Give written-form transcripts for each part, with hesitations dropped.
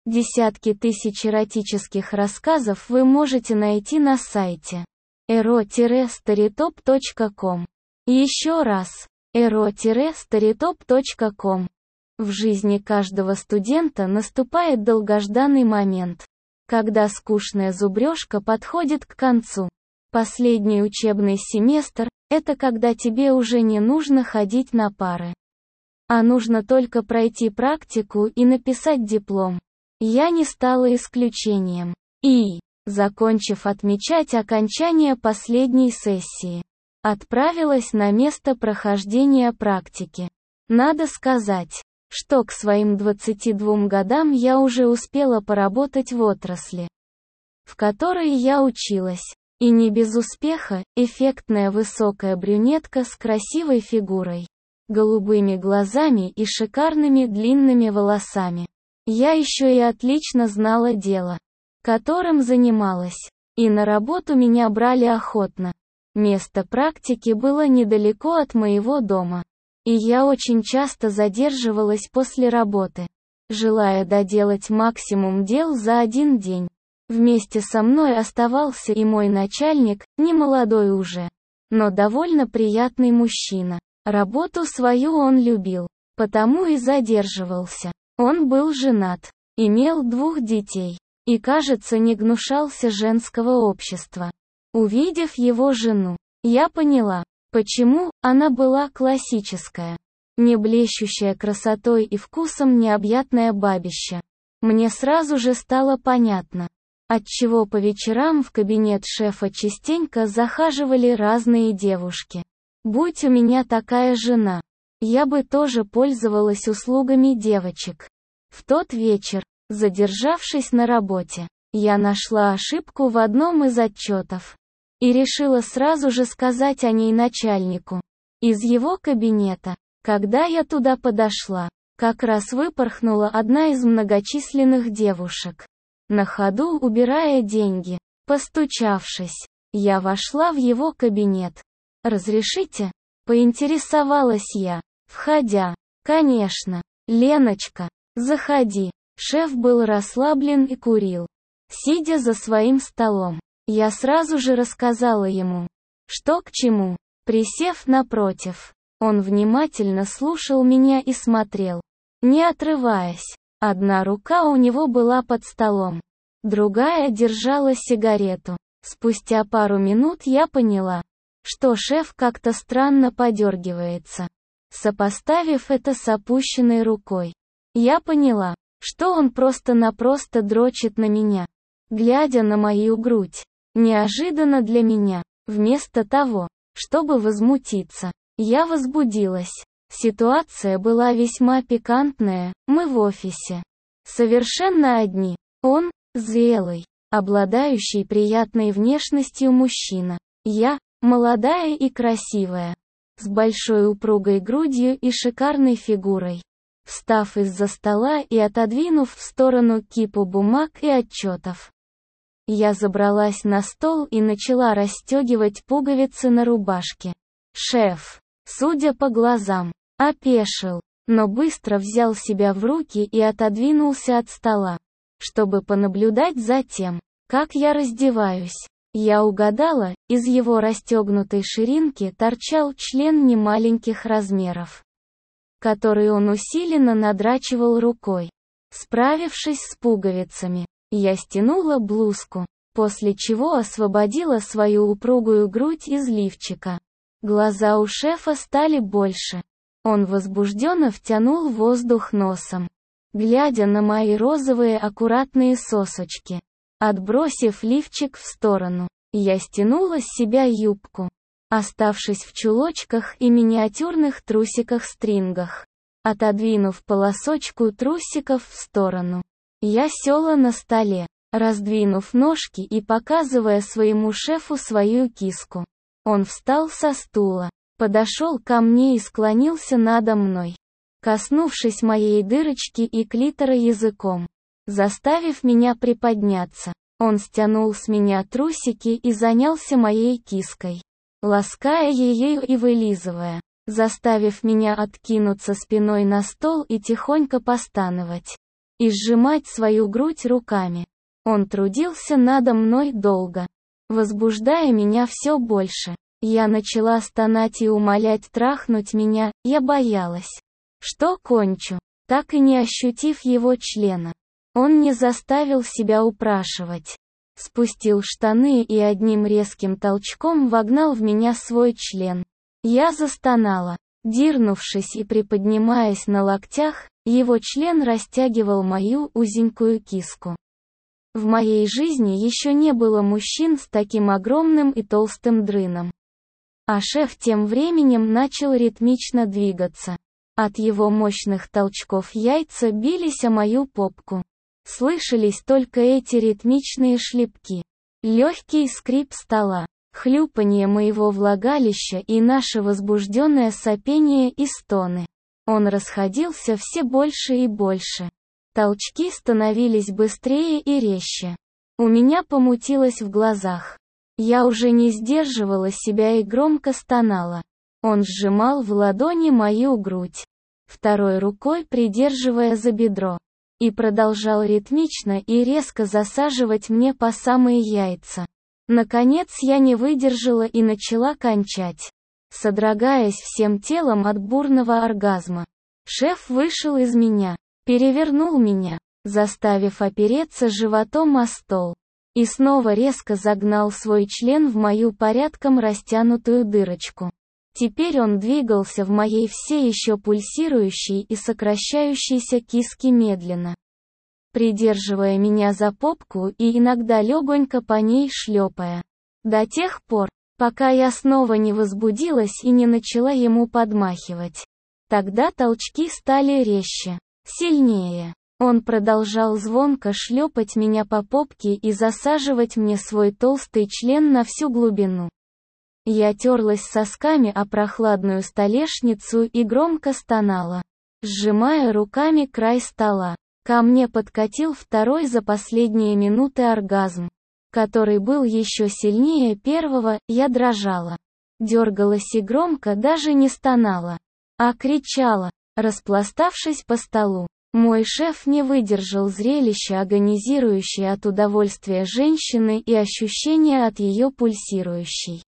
Десятки тысяч эротических рассказов вы можете найти на сайте ero-storytop.com. Еще раз, ero-storytop.com. В жизни каждого студента наступает долгожданный момент, когда скучная зубрежка подходит к концу. Последний учебный семестр – это когда тебе уже не нужно ходить на пары, а нужно только пройти практику и написать диплом. Я не стала исключением. И, закончив отмечать окончание последней сессии, отправилась на место прохождения практики. Надо сказать, что к своим 22 годам я уже успела поработать в отрасли, в которой я училась. И не без успеха, эффектная высокая брюнетка с красивой фигурой, голубыми глазами и шикарными длинными волосами. Я еще и отлично знала дело, которым занималась, и на работу меня брали охотно. Место практики было недалеко от моего дома, и я очень часто задерживалась после работы, желая доделать максимум дел за один день. Вместе со мной оставался и мой начальник, не молодой уже, но довольно приятный мужчина. Работу свою он любил, потому и задерживался. Он был женат, имел 2 детей, и, кажется, не гнушался женского общества. Увидев его жену, я поняла, почему она была классическая, не блещущая красотой и вкусом необъятное бабище. Мне сразу же стало понятно, отчего по вечерам в кабинет шефа частенько захаживали разные девушки. Будь у меня такая жена, я бы тоже пользовалась услугами девочек. В тот вечер, задержавшись на работе, я нашла ошибку в одном из отчетов и решила сразу же сказать о ней начальнику. Из его кабинета, когда я туда подошла, как раз выпорхнула одна из многочисленных девушек, на ходу убирая деньги. Постучавшись, я вошла в его кабинет. «Разрешите?» — поинтересовалась я, входя. «Конечно, Леночка, заходи». Шеф был расслаблен и курил, сидя за своим столом. Я сразу же рассказала ему, что к чему. Присев напротив, он внимательно слушал меня и смотрел, не отрываясь. Одна рука у него была под столом, другая держала сигарету. Спустя пару минут я поняла, что шеф как-то странно подергивается. Сопоставив это с опущенной рукой, я поняла, что он просто-напросто дрочит на меня, глядя на мою грудь. Неожиданно для меня, вместо того, чтобы возмутиться, я возбудилась. Ситуация была весьма пикантная. Мы в офисе, совершенно одни. Он – зрелый, обладающий приятной внешностью мужчина. Я – молодая и красивая, с большой упругой грудью и шикарной фигурой. Встав из-за стола и отодвинув в сторону кипу бумаг и отчетов, я забралась на стол и начала расстегивать пуговицы на рубашке. Шеф, судя по глазам, опешил, но быстро взял себя в руки и отодвинулся от стола, чтобы понаблюдать за тем, как я раздеваюсь. Я угадала, из его расстегнутой ширинки торчал член немаленьких размеров, который он усиленно надрачивал рукой. Справившись с пуговицами, я стянула блузку, после чего освободила свою упругую грудь из лифчика. Глаза у шефа стали больше. Он возбужденно втянул воздух носом, глядя на мои розовые аккуратные сосочки. Отбросив лифчик в сторону, я стянула с себя юбку, оставшись в чулочках и миниатюрных трусиках-стрингах. Отодвинув полосочку трусиков в сторону, я села на столе, раздвинув ножки и показывая своему шефу свою киску. Он встал со стула, подошел ко мне и склонился надо мной, коснувшись моей дырочки и клитора языком, заставив меня приподняться. Он стянул с меня трусики и занялся моей киской, лаская ее и вылизывая, заставив меня откинуться спиной на стол и тихонько постановать. и сжимать свою грудь руками. Он трудился надо мной долго, возбуждая меня все больше. Я начала стонать и умолять трахнуть меня, я боялась, что кончу, так и не ощутив его члена. Он не заставил себя упрашивать. Спустил штаны и одним резким толчком вогнал в меня свой член. Я застонала. Дернувшись и приподнимаясь на локтях, его член растягивал мою узенькую киску. В моей жизни еще не было мужчин с таким огромным и толстым дрыном. А шеф тем временем начал ритмично двигаться. От его мощных толчков яйца бились о мою попку. Слышались только эти ритмичные шлепки. Легкий скрип стола, хлюпанье моего влагалища и наше возбужденное сопение и стоны. Он расходился все больше и больше. Толчки становились быстрее и резче. У меня помутилось в глазах. Я уже не сдерживала себя и громко стонала. Он сжимал в ладони мою грудь, второй рукой придерживая за бедро, и продолжал ритмично и резко засаживать мне по самые яйца. Наконец я не выдержала и начала кончать, содрогаясь всем телом от бурного оргазма. Шеф вышел из меня, перевернул меня, заставив опереться животом о стол, и снова резко загнал свой член в мою порядком растянутую дырочку. Теперь он двигался в моей все еще пульсирующей и сокращающейся киске медленно, придерживая меня за попку и иногда легонько по ней шлепая. До тех пор, пока я снова не возбудилась и не начала ему подмахивать. Тогда толчки стали резче, сильнее. Он продолжал звонко шлепать меня по попке и засаживать мне свой толстый член на всю глубину. Я терлась сосками о прохладную столешницу и громко стонала, сжимая руками край стола. Ко мне подкатил второй за последние минуты оргазм, который был еще сильнее первого. Я дрожала, дергалась и громко даже не стонала, а кричала, распластавшись по столу. Мой шеф не выдержал зрелища агонизирующей от удовольствия женщины и ощущения от ее пульсирующей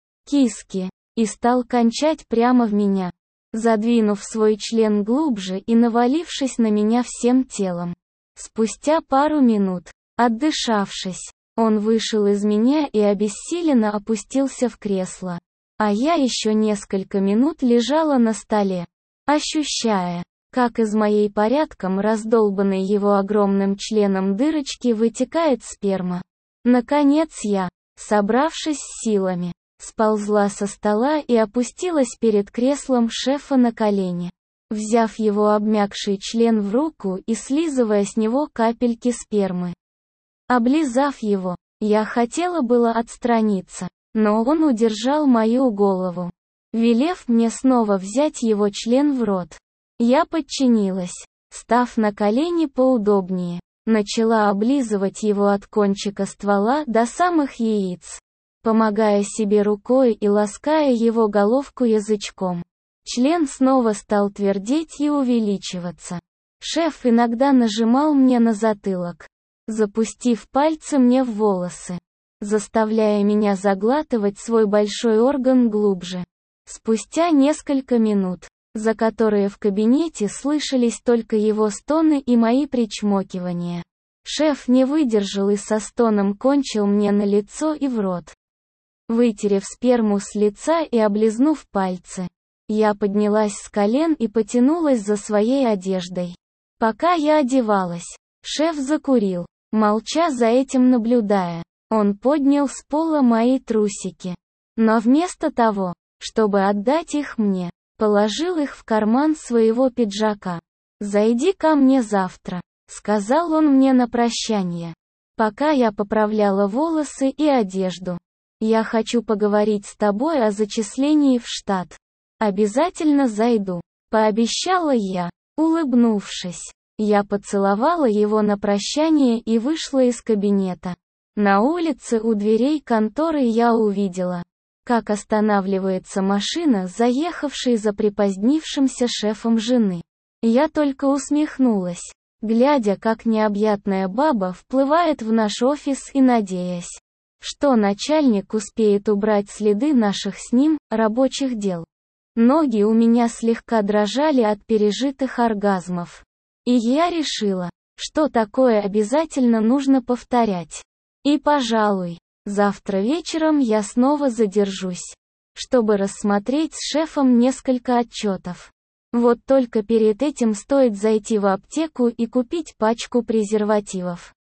киски, и стал кончать прямо в меня, задвинув свой член глубже и навалившись на меня всем телом. Спустя пару минут, отдышавшись, он вышел из меня и обессиленно опустился в кресло. А я еще несколько минут лежала на столе, ощущая, как из моей порядком раздолбанной его огромным членом дырочки вытекает сперма. Наконец я, собравшись с силами, сползла со стола и опустилась перед креслом шефа на колени, взяв его обмякший член в руку и слизывая с него капельки спермы. Облизав его, я хотела было отстраниться, но он удержал мою голову, велев мне снова взять его член в рот. Я подчинилась, став на колени поудобнее, начала облизывать его от кончика ствола до самых яиц, помогая себе рукой и лаская его головку язычком. Член снова стал твердеть и увеличиваться. Шеф иногда нажимал мне на затылок, запустив пальцы мне в волосы, заставляя меня заглатывать свой большой орган глубже. Спустя несколько минут, за которые в кабинете слышались только его стоны и мои причмокивания, шеф не выдержал и со стоном кончил мне на лицо и в рот. Вытерев сперму с лица и облизнув пальцы, я поднялась с колен и потянулась за своей одеждой. Пока я одевалась, шеф закурил, молча за этим наблюдая. Он поднял с пола мои трусики, но вместо того, чтобы отдать их мне, положил их в карман своего пиджака. «Зайди ко мне завтра», — сказал он мне на прощание, пока я поправляла волосы и одежду. «Я хочу поговорить с тобой о зачислении в штат. Обязательно зайду», — пообещала я, улыбнувшись. Я поцеловала его на прощание и вышла из кабинета. На улице у дверей конторы я увидела, как останавливается машина, заехавшей за припозднившимся шефом жены. Я только усмехнулась. глядя, как необъятная баба вплывает в наш офис и надеясь, что начальник успеет убрать следы наших с ним рабочих дел. Ноги у меня слегка дрожали от пережитых оргазмов. И я решила, что такое обязательно нужно повторять. И, пожалуй, завтра вечером я снова задержусь, чтобы рассмотреть с шефом несколько отчетов. Вот только перед этим стоит зайти в аптеку и купить пачку презервативов.